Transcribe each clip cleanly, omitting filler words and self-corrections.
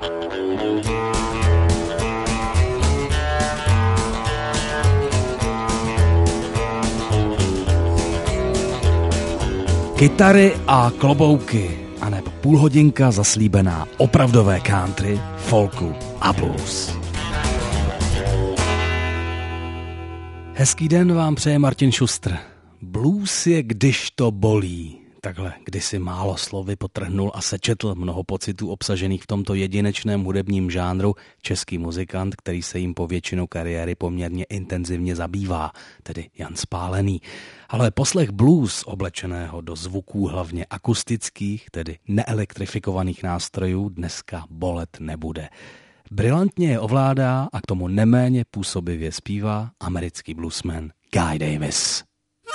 Kytary a klobouky, anebo půlhodinka zaslíbená opravdové country, folku a blues. Hezký den vám přeje Martin Šustr. Blues je, když to bolí. Takhle kdysi málo slovy podtrhnul a sečetl mnoho pocitů obsažených v tomto jedinečném hudebním žánru český muzikant, který se jim po většinu kariéry poměrně intenzivně zabývá, tedy Jan Spálený. Ale poslech blues oblečeného do zvuků hlavně akustických, tedy neelektrifikovaných nástrojů, dneska bolet nebude. Brilantně je ovládá a k tomu neméně působivě zpívá americký bluesman Guy Davis.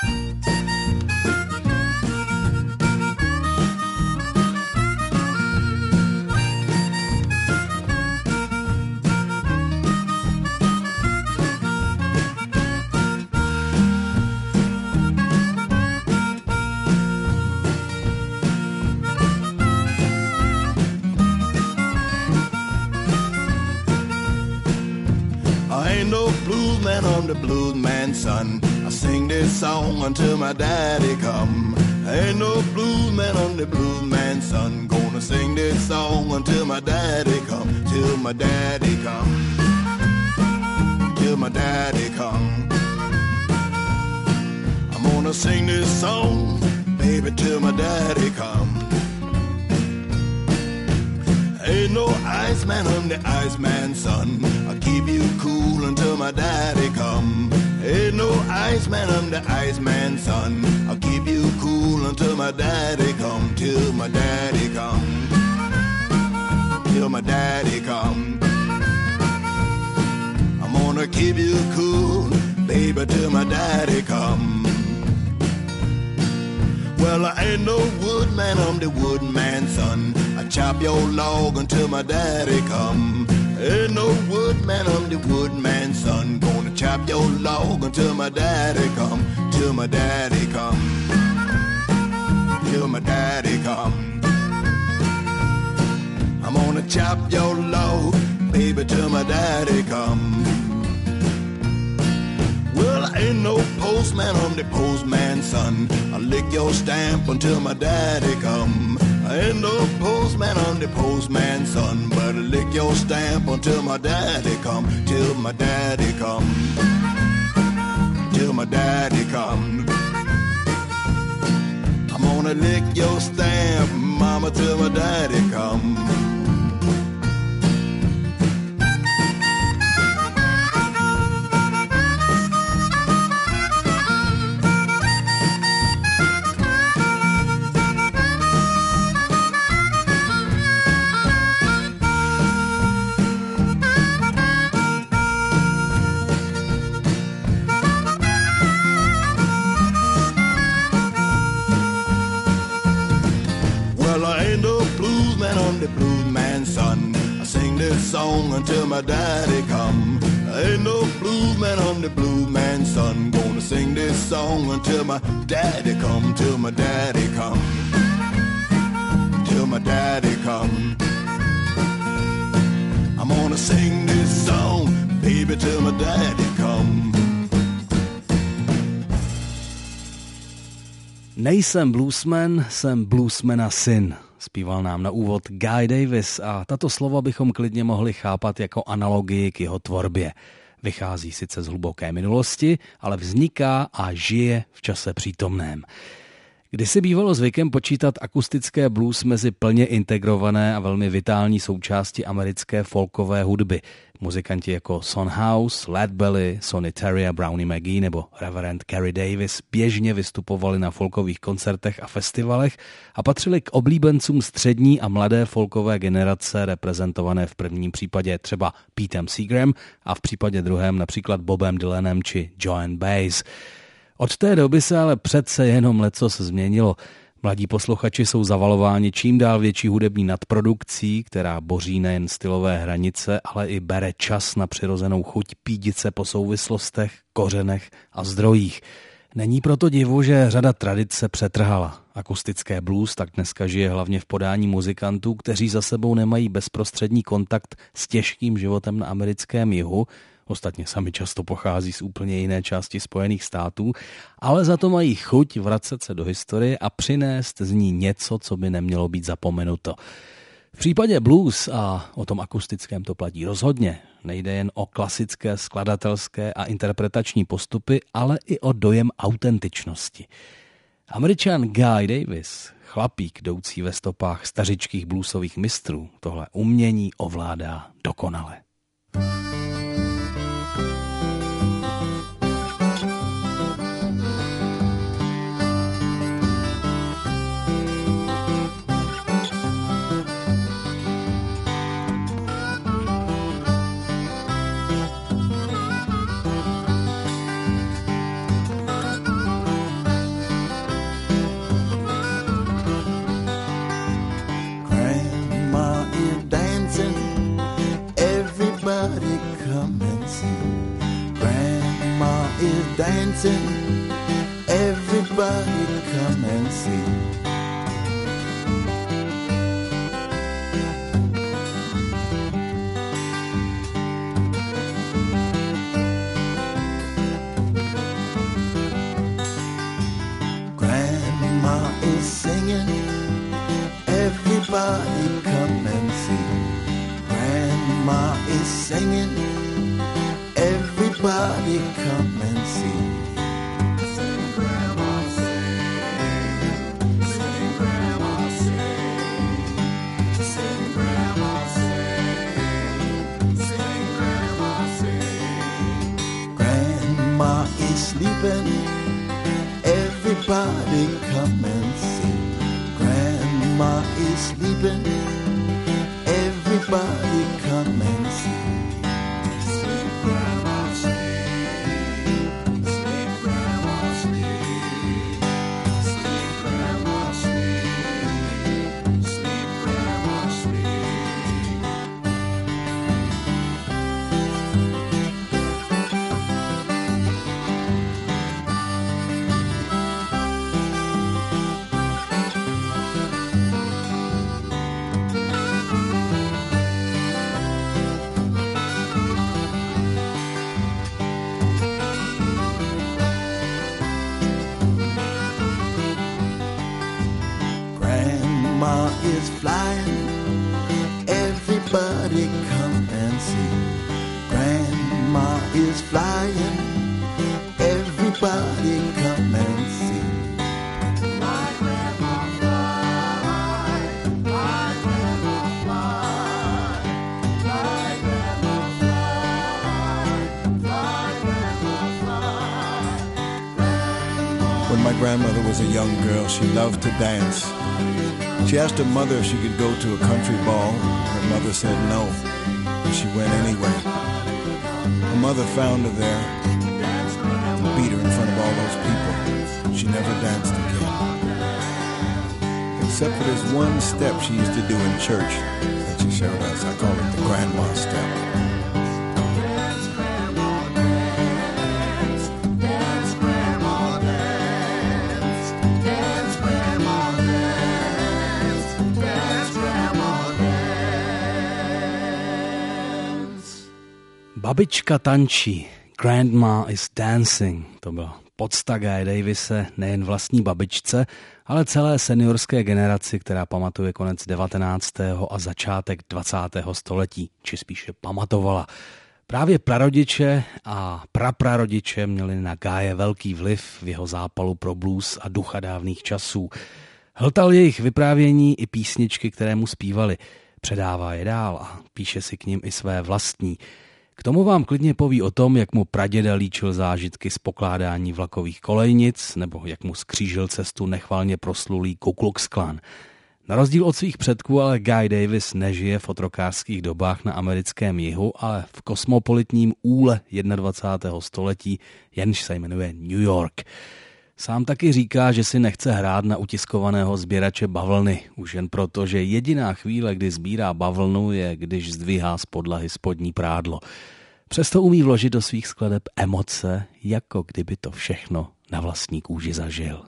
No blues man, I'm the blues man's son. I sing this song until my daddy come. Ain't no blues man, I'm the blues man's son. Gonna sing this song until my daddy come. Till my daddy come. Till my daddy come. I'm gonna sing this song, baby, till my daddy come. Ain't no Iceman, I'm the Iceman's son. I'll keep you cool until my daddy come. Ain't no Iceman, I'm the Iceman's son. I'll keep you cool until my daddy come. Till my daddy come. Till my daddy come. I'm gonna keep you cool, baby, till my daddy come. Well, I ain't no woodman, I'm the woodman's son. I chop your log until my daddy come. Ain't no woodman, I'm the woodman's son. Gonna chop your log until my daddy come. Till my daddy come. Till my daddy come. I'm gonna chop your log, baby, till my daddy come. Well, I ain't no postman, I'm the postman's son. I'll lick your stamp until my daddy come. I ain't no postman, I'm the postman's son. But I'll lick your stamp until my daddy come. Till my daddy come. Till my daddy come. I'm gonna lick your stamp, mama, till my daddy come. I'm the blues man's son. I sing this song until my daddy come. I ain't no blues man, I'm the blues man's son. Gonna sing this song until my daddy come. Till my daddy come. Till my daddy come. I'm gonna sing this song, baby, till my daddy come. Nejsem bluesman, jsem bluesmana syn. Zpíval nám na úvod Guy Davis a tato slova bychom klidně mohli chápat jako analogii k jeho tvorbě. Vychází sice z hluboké minulosti, ale vzniká a žije v čase přítomném. Kdysi bývalo zvykem počítat akustické blues mezi plně integrované a velmi vitální součásti americké folkové hudby. Muzikanti jako Son House, Lead Belly, Sonny Terry a Brownie McGhee nebo Reverend Carey Davis běžně vystupovali na folkových koncertech a festivalech a patřili k oblíbencům střední a mladé folkové generace, reprezentované v prvním případě třeba Petem Seagram a v případě druhém například Bobem Dylanem či Joan Baez. Od té doby se ale přece jenom lecos změnilo. Mladí posluchači jsou zavalováni čím dál větší hudební nadprodukcí, která boří nejen stylové hranice, ale i bere čas na přirozenou chuť pídit se po souvislostech, kořenech a zdrojích. Není proto divu, že řada tradic se přetrhala. Akustické blues tak dneska žije hlavně v podání muzikantů, kteří za sebou nemají bezprostřední kontakt s těžkým životem na americkém jihu. Ostatně sami často pochází z úplně jiné části Spojených států, ale za to mají chuť vracet se do historie a přinést z ní něco, co by nemělo být zapomenuto. V případě blues, a o tom akustickém to platí rozhodně, nejde jen o klasické skladatelské a interpretační postupy, ale i o dojem autentičnosti. Američan Guy Davis, chlapík jdoucí ve stopách stařičkých bluesových mistrů, tohle umění ovládá dokonale. Dancing, everybody come and see. Grandma is singing, everybody come and see. Grandma is singing, everybody come and see. Sing, Grandma, sing. Sing, Grandma, sing. Sing, Grandma, sing. Sing, Grandma, sing. Grandma is sleeping, everybody come and see. Grandma is sleeping, everybody come and see. Is flying, everybody come and see. Grandma is flying, everybody come and see. My grandma fly, my grandma fly, my grandma fly, my grandma fly. When my grandmother was a young girl, she loved to dance. She asked her mother if she could go to a country ball. Her mother said no, and she went anyway. Her mother found her there and beat her in front of all those people. She never danced again. Except for this one step she used to do in church that she showed us. I call it the grandma step. Babička tančí, Grandma is dancing. To byla podsta Guy Davise nejen vlastní babičce, ale celé seniorské generaci, která pamatuje konec 19. a začátek 20. století, či spíše pamatovala. Právě prarodiče a praprarodiče měli na Guye velký vliv v jeho zápalu pro blues a ducha dávných časů. Hltal jejich vyprávění i písničky, které mu zpívali. Předává je dál a píše si k nim i své vlastní. K tomu vám klidně poví o tom, jak mu praděda líčil zážitky z pokládání vlakových kolejnic, nebo jak mu skřížil cestu nechvalně proslulý Ku Klux Klan. Na rozdíl od svých předků ale Guy Davis nežije v otrokářských dobách na americkém jihu, ale v kosmopolitním úle 21. století, jenž se jmenuje New York. Sám taky říká, že si nechce hrát na utiskovaného sběrače bavlny, už jen proto, že jediná chvíle, kdy sbírá bavlnu, je, když zdvihá z podlahy spodní prádlo. Přesto umí vložit do svých skladeb emoce, jako kdyby to všechno na vlastní kůži zažil.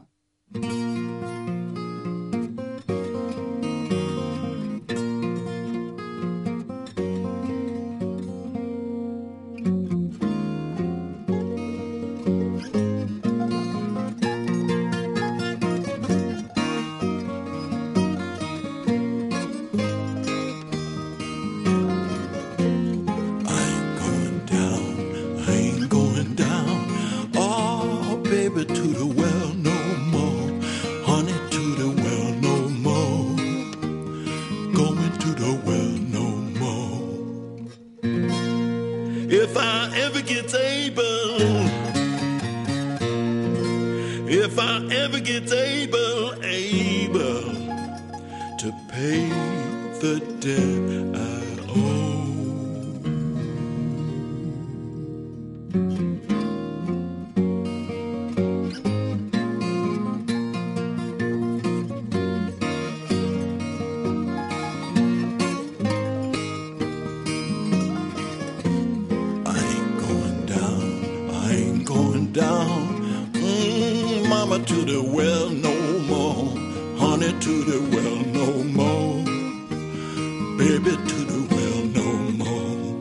To the well no more, honey to the well no more, baby to the well no more.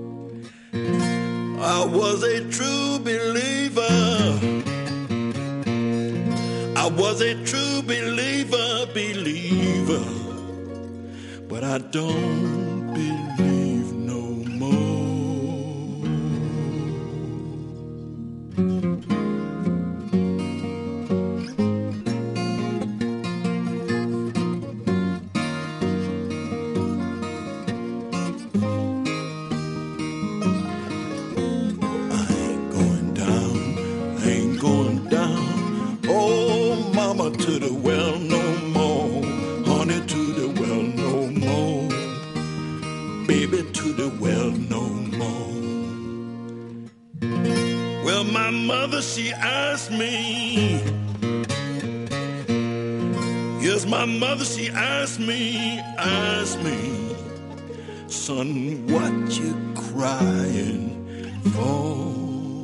I was a true believer, I was a true believer, but I don't believe no more. To the well no more, honey to the well no more, baby to the well no more. Well, my mother, she asked me, yes, my mother, she asked me, son, what you crying for?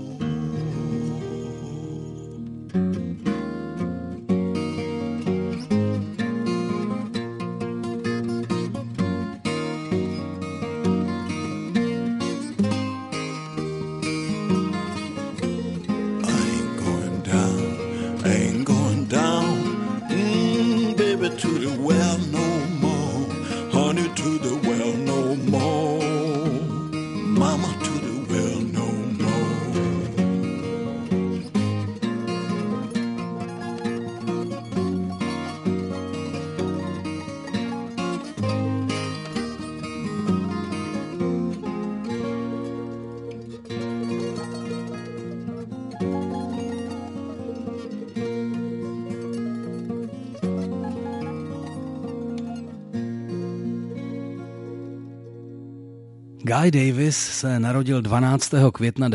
Guy Davis se narodil 12. května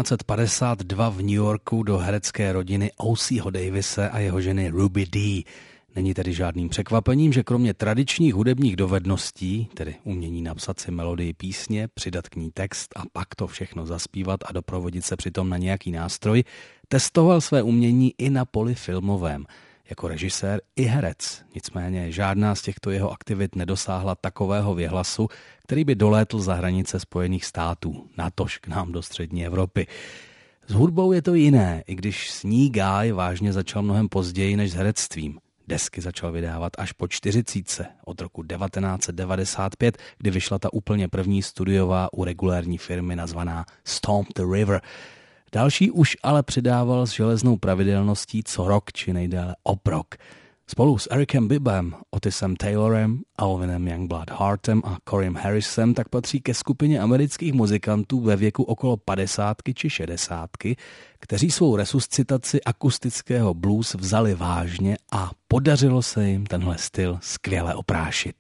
1952 v New Yorku do herecké rodiny O.C.ho Davise a jeho ženy Ruby Dee. Není tedy žádným překvapením, že kromě tradičních hudebních dovedností, tedy umění napsat si melodii písně, přidat k ní text a pak to všechno zaspívat a doprovodit se přitom na nějaký nástroj, testoval své umění i na poli filmovém. Jako režisér i herec. Nicméně žádná z těchto jeho aktivit nedosáhla takového věhlasu, který by dolétl za hranice Spojených států, natož k nám do střední Evropy. S hudbou je to jiné, i když s ní Guy vážně začal mnohem později než s herectvím. Desky začal vydávat až po 40, od roku 1995, kdy vyšla ta úplně první studiová u regulérní firmy nazvaná Stomp the River. Další už ale přidával s železnou pravidelností co rok či nejdéle oprok. Spolu s Ericem Bibbem, Otisem Taylorem, Alvinem Youngblood Hartem a Coreyem Harrisem tak patří ke skupině amerických muzikantů ve věku okolo 50 či 60, kteří svou resuscitaci akustického blues vzali vážně a podařilo se jim tenhle styl skvěle oprášit.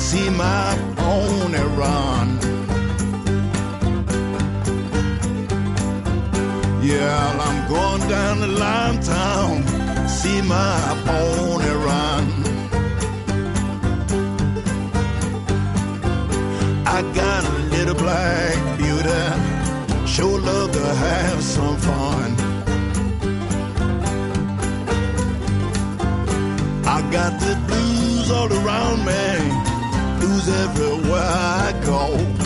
see my pony run. Yeah, I'm going down to Limetown, see my pony run. I got a little black beauty, sure love to have some fun. I got the blues all around me, blues everywhere I go.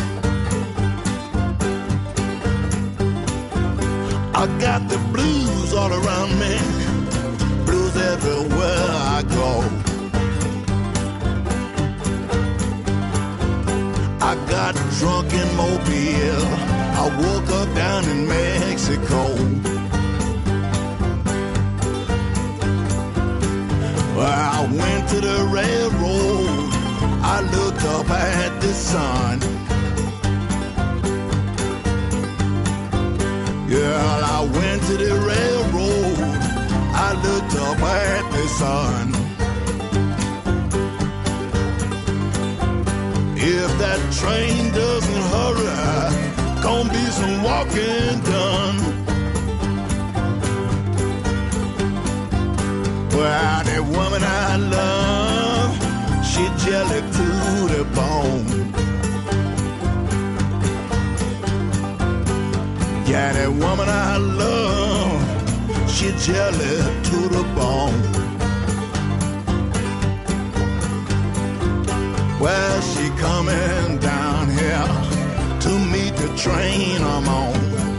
I got the blues all around me, blues everywhere I go. I got drunk in Mobile, I woke up down in Mexico. I went to the railroad, I looked up at the sun. Girl, I went to the railroad, I looked up at the sun. If that train doesn't hurry, gonna be some walking done. Well, the woman I love, she jelly to the bone. Yeah, the woman I love, she jelly to the bone. Well, she coming down here to meet the train I'm on.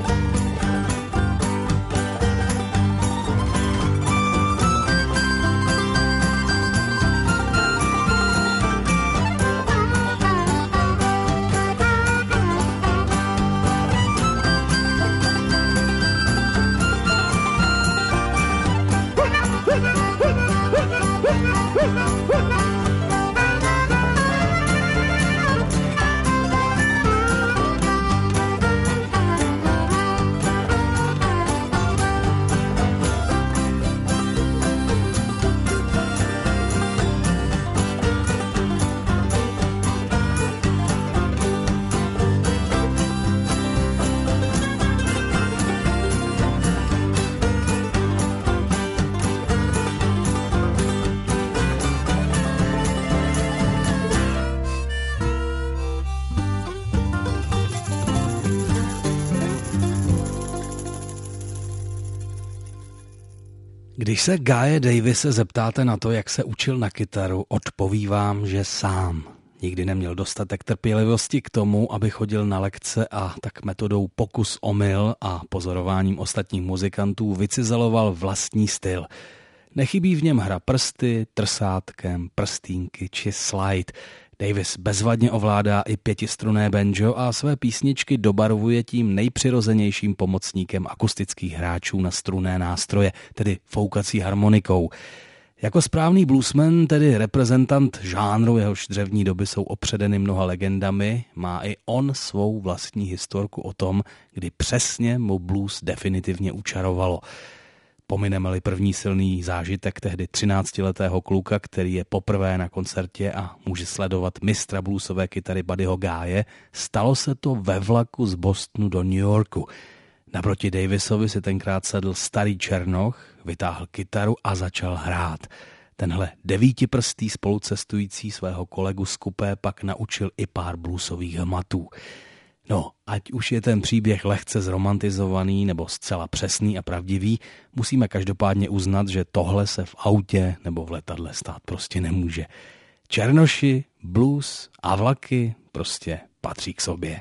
Když se Guye Davise zeptáte na to, jak se učil na kytaru, odpoví vám, že sám. Nikdy neměl dostatek trpělivosti k tomu, aby chodil na lekce a tak metodou pokus-omyl a pozorováním ostatních muzikantů vycizeloval vlastní styl. Nechybí v něm hra prsty, trsátkem, prstínky či slide. Davis bezvadně ovládá i pětistrunné banjo a své písničky dobarvuje tím nejpřirozenějším pomocníkem akustických hráčů na strunné nástroje, tedy foukací harmonikou. Jako správný bluesman, tedy reprezentant žánru, jehož dřevní doby jsou opředeny mnoha legendami, má i on svou vlastní historku o tom, kdy přesně mu blues definitivně učarovalo. Pomineme-li první silný zážitek tehdy 13letého kluka, který je poprvé na koncertě a může sledovat mistra bluesové kytary Buddyho Guye, stalo se to ve vlaku z Bostonu do New Yorku. Naproti Davisovi si tenkrát sedl starý černoch, vytáhl kytaru a začal hrát. Tenhle 9prstý spolucestující svého kolegu z kupé pak naučil i pár bluesových hmatů. No, ať už je ten příběh lehce zromantizovaný nebo zcela přesný a pravdivý, musíme každopádně uznat, že tohle se v autě nebo v letadle stát prostě nemůže. Černoši, blues a vlaky prostě patří k sobě.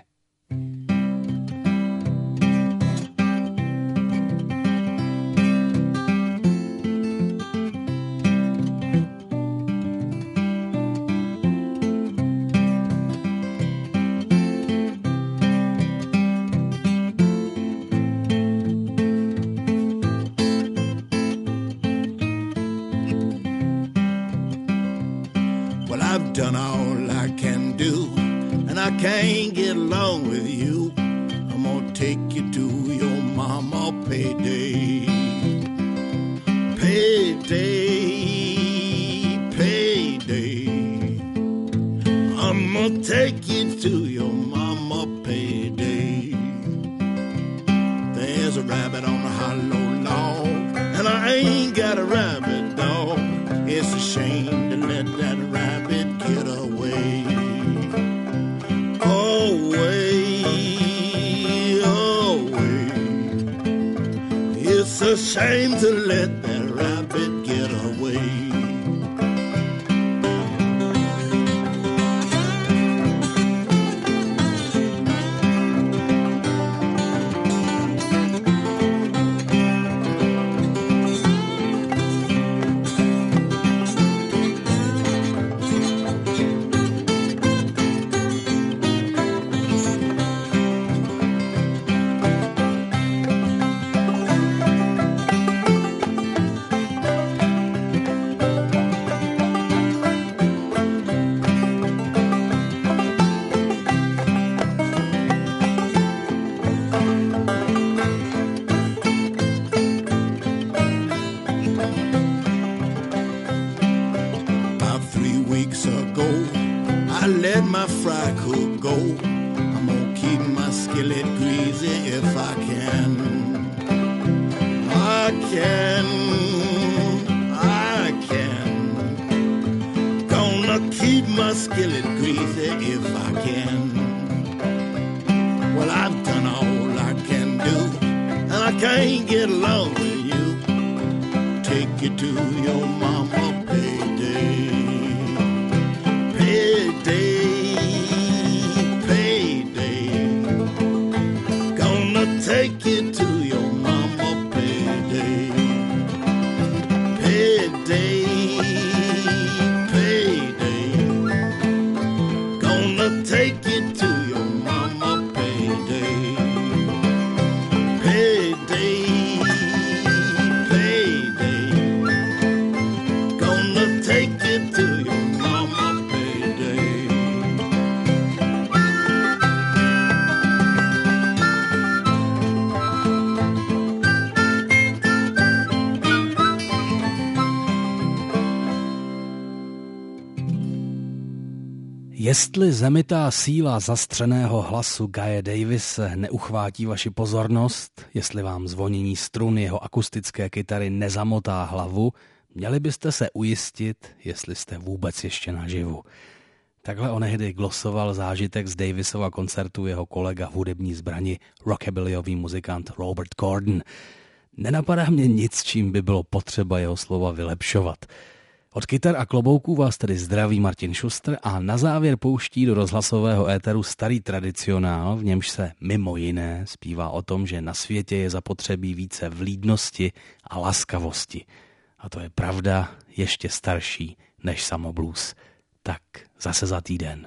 Done all I can do, and I can't get along with you. I'm gonna take you to your mama payday. Payday, payday. It's a shame to let that rabbit get away. Jestli zemitá síla zastřeného hlasu Guye Davise neuchvátí vaši pozornost, jestli vám zvonění strun jeho akustické kytary nezamotá hlavu, měli byste se ujistit, jestli jste vůbec ještě naživu. Takhle onehdy glosoval zážitek z Davisova koncertu jeho kolega v hudební zbrani, rockabillyový muzikant Robert Gordon. Nenapadá mě nic, čím by bylo potřeba jeho slova vylepšovat. Od kytar a klobouků vás tedy zdraví Martin Šustr a na závěr pouští do rozhlasového éteru starý tradicionál, v němž se mimo jiné zpívá o tom, že na světě je zapotřebí více vlídnosti a laskavosti. A to je pravda ještě starší než samoblues. Tak zase za týden.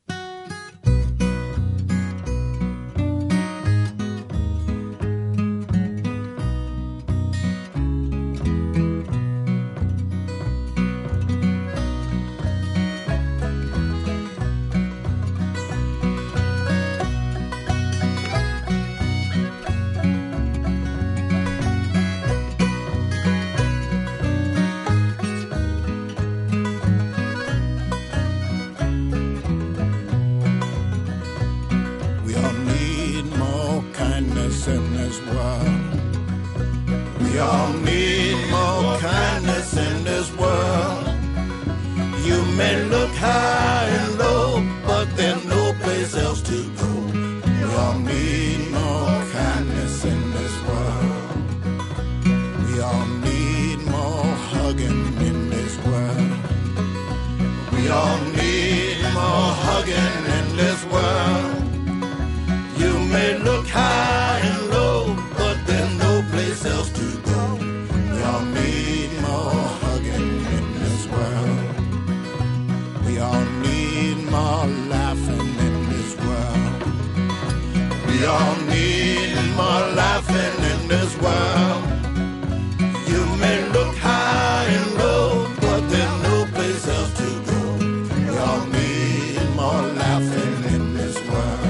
We all need more kindness in this world. You may look high and low, but there's no place else to go. We all need more kindness in this world. We all need more hugging in this world. We all need more hugging in this world. You may look high and low, but there's no place else to go. We all need more hugging in this world. We all need more laughing in this world. We all need more laughing in this world. You may look high and low, but there's no place else to go. We all need more laughing in this world.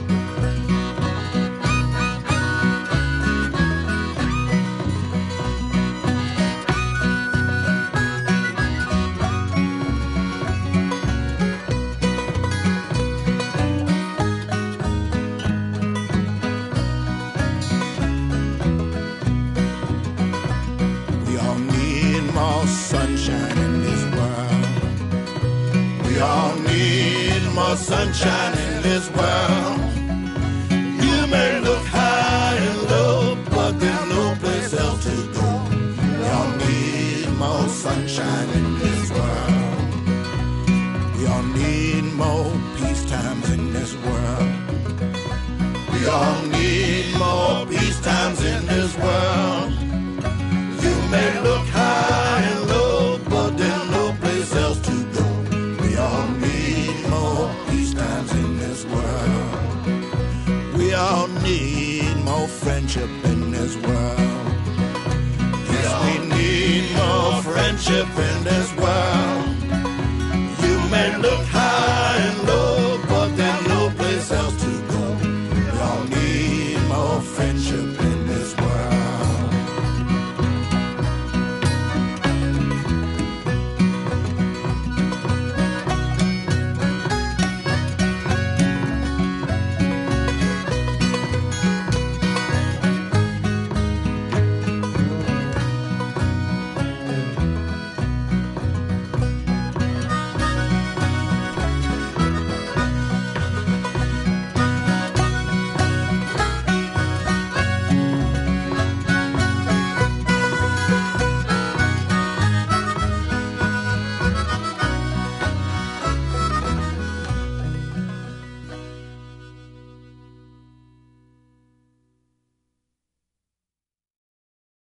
Sunshine in this world. We all need more sunshine in this world. You may look high and low, but there's no place else to sunshine in this world. We all need more peace times in this world. We all need more peace times in this world. You may look high and low, but there's no place else to go. We all need more peace times in this world. We all need more friendship in this world. Yes, we need more friendship in this world.